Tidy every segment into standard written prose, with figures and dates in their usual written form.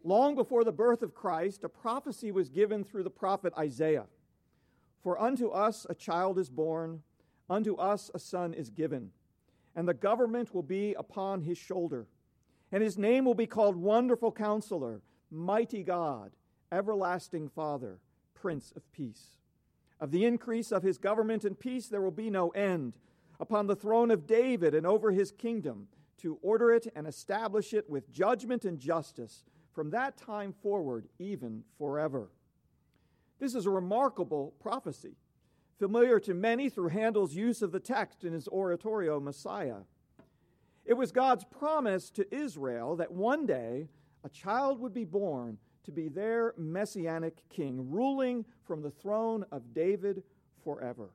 Long before the birth of Christ, a prophecy was given through the prophet Isaiah. For unto us a child is born, unto us a son is given, and the government will be upon his shoulder. And his name will be called Wonderful Counselor, Mighty God, Everlasting Father, Prince of Peace. Of the increase of his government and peace there will be no end, upon the throne of David and over his kingdom, to order it and establish it with judgment and justice from that time forward, even forever. This is a remarkable prophecy, familiar to many through Handel's use of the text in his oratorio, Messiah. It was God's promise to Israel that one day a child would be born to be their messianic king, ruling from the throne of David forever.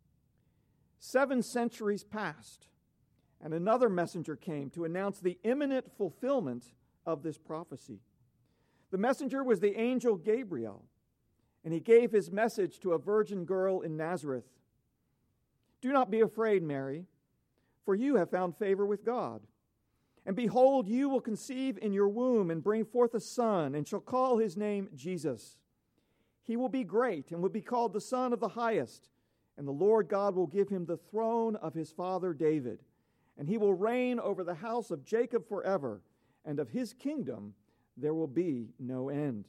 7 centuries passed, and another messenger came to announce the imminent fulfillment of this prophecy. The messenger was the angel Gabriel, and he gave his message to a virgin girl in Nazareth. Do not be afraid, Mary, for you have found favor with God. And behold, you will conceive in your womb and bring forth a son, and shall call his name Jesus. He will be great and will be called the Son of the Highest, and the Lord God will give him the throne of his father David, and he will reign over the house of Jacob forever, and of his kingdom there will be no end.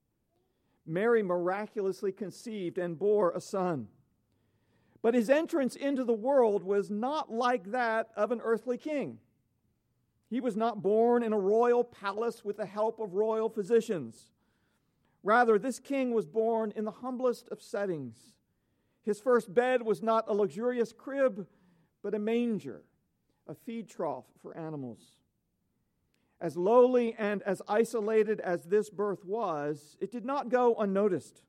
Mary miraculously conceived and bore a son. But his entrance into the world was not like that of an earthly king. He was not born in a royal palace with the help of royal physicians. Rather, this king was born in the humblest of settings. His first bed was not a luxurious crib, but a manger, a feed trough for animals. As lowly and as isolated as this birth was, it did not go unnoticed.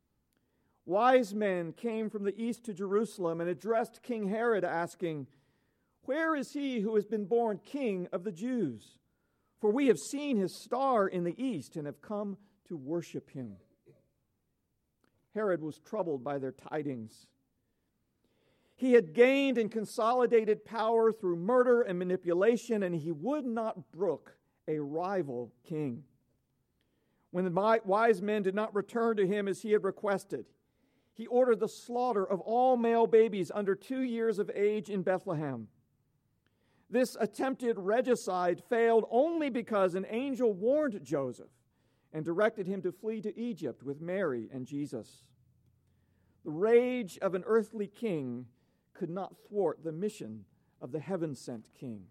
Wise men came from the east to Jerusalem and addressed King Herod, asking, "Where is he who has been born King of the Jews? For we have seen his star in the east and have come to worship him." Herod was troubled by their tidings. He had gained and consolidated power through murder and manipulation, and he would not brook a rival king. When the wise men did not return to him as he had requested, he ordered the slaughter of all male babies under 2 years of age in Bethlehem. This attempted regicide failed only because an angel warned Joseph and directed him to flee to Egypt with Mary and Jesus. The rage of an earthly king could not thwart the mission of the heaven-sent king.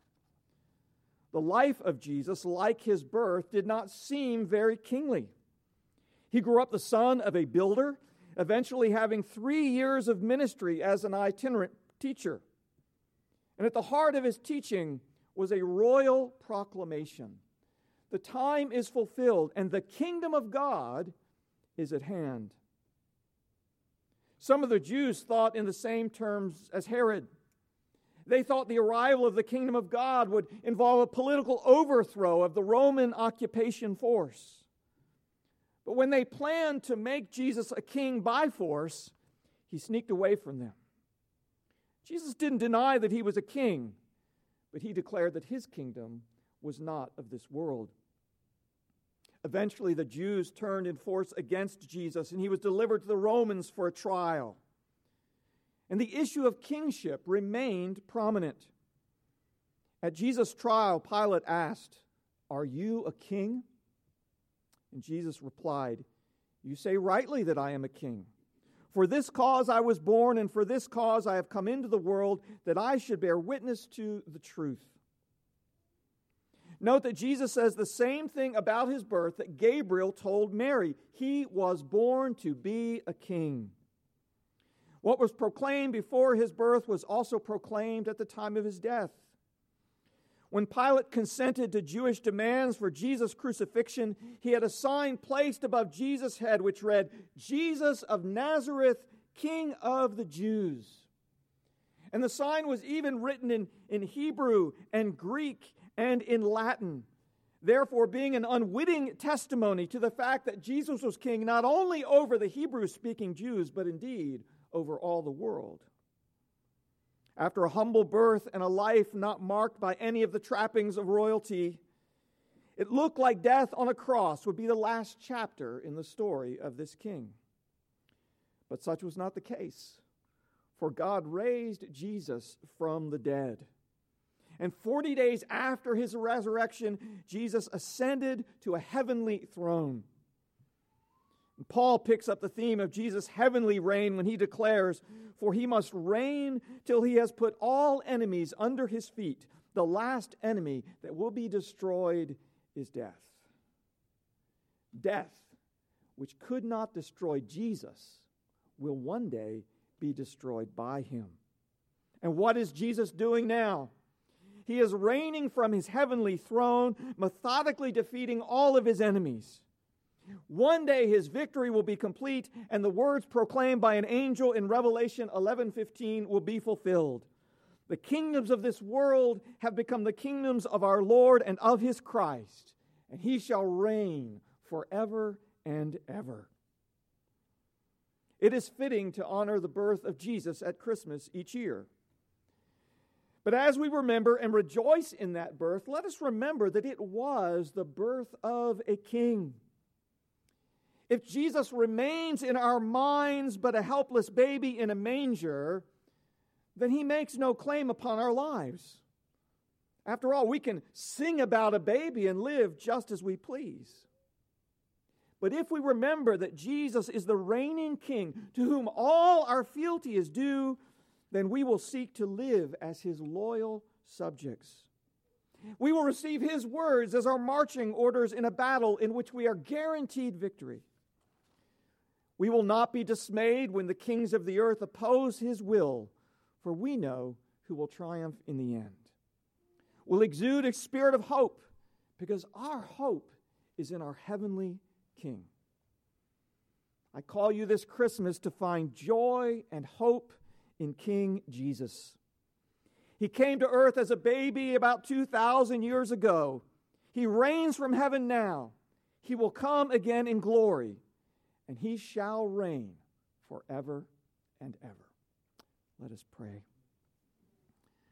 The life of Jesus, like his birth, did not seem very kingly. He grew up the son of a builder, eventually having 3 years of ministry as an itinerant teacher. And at the heart of his teaching was a royal proclamation. The time is fulfilled, and the kingdom of God is at hand. Some of the Jews thought in the same terms as Herod. They thought the arrival of the kingdom of God would involve a political overthrow of the Roman occupation force. But when they planned to make Jesus a king by force, he sneaked away from them. Jesus didn't deny that he was a king, but he declared that his kingdom was not of this world. Eventually, the Jews turned in force against Jesus, and he was delivered to the Romans for a trial. And the issue of kingship remained prominent. At Jesus' trial, Pilate asked, "Are you a king?" And Jesus replied, "You say rightly that I am a king. For this cause I was born, and for this cause I have come into the world, that I should bear witness to the truth." Note that Jesus says the same thing about his birth that Gabriel told Mary. He was born to be a king. What was proclaimed before his birth was also proclaimed at the time of his death. When Pilate consented to Jewish demands for Jesus' crucifixion, he had a sign placed above Jesus' head which read, "Jesus of Nazareth, King of the Jews." And the sign was even written in Hebrew and Greek and in Latin, therefore being an unwitting testimony to the fact that Jesus was king not only over the Hebrew-speaking Jews, but indeed over all the world. After a humble birth and a life not marked by any of the trappings of royalty, It looked like death on a cross would be the last chapter in the story of this king. But such was not the case, for God raised Jesus from the dead. And 40 days after his resurrection, Jesus ascended to a heavenly throne. And Paul picks up the theme of Jesus' heavenly reign when he declares, "For he must reign till he has put all enemies under his feet. The last enemy that will be destroyed is death." Death, which could not destroy Jesus, will one day be destroyed by him. And what is Jesus doing now? He is reigning from his heavenly throne, methodically defeating all of his enemies. One day his victory will be complete, and the words proclaimed by an angel in Revelation 11:15 will be fulfilled. The kingdoms of this world have become the kingdoms of our Lord and of his Christ, and he shall reign forever and ever. It is fitting to honor the birth of Jesus at Christmas each year. But as we remember and rejoice in that birth, let us remember that it was the birth of a king. If Jesus remains in our minds but a helpless baby in a manger, then he makes no claim upon our lives. After all, we can sing about a baby and live just as we please. But if we remember that Jesus is the reigning king to whom all our fealty is due, then we will seek to live as his loyal subjects. We will receive his words as our marching orders in a battle in which we are guaranteed victory. We will not be dismayed when the kings of the earth oppose his will, for we know who will triumph in the end. We'll exude a spirit of hope because our hope is in our heavenly King. I call you this Christmas to find joy and hope in King Jesus. He came to earth as a baby about 2,000 years ago. He reigns from heaven now. He will come again in glory, and he shall reign forever and ever. Let us pray.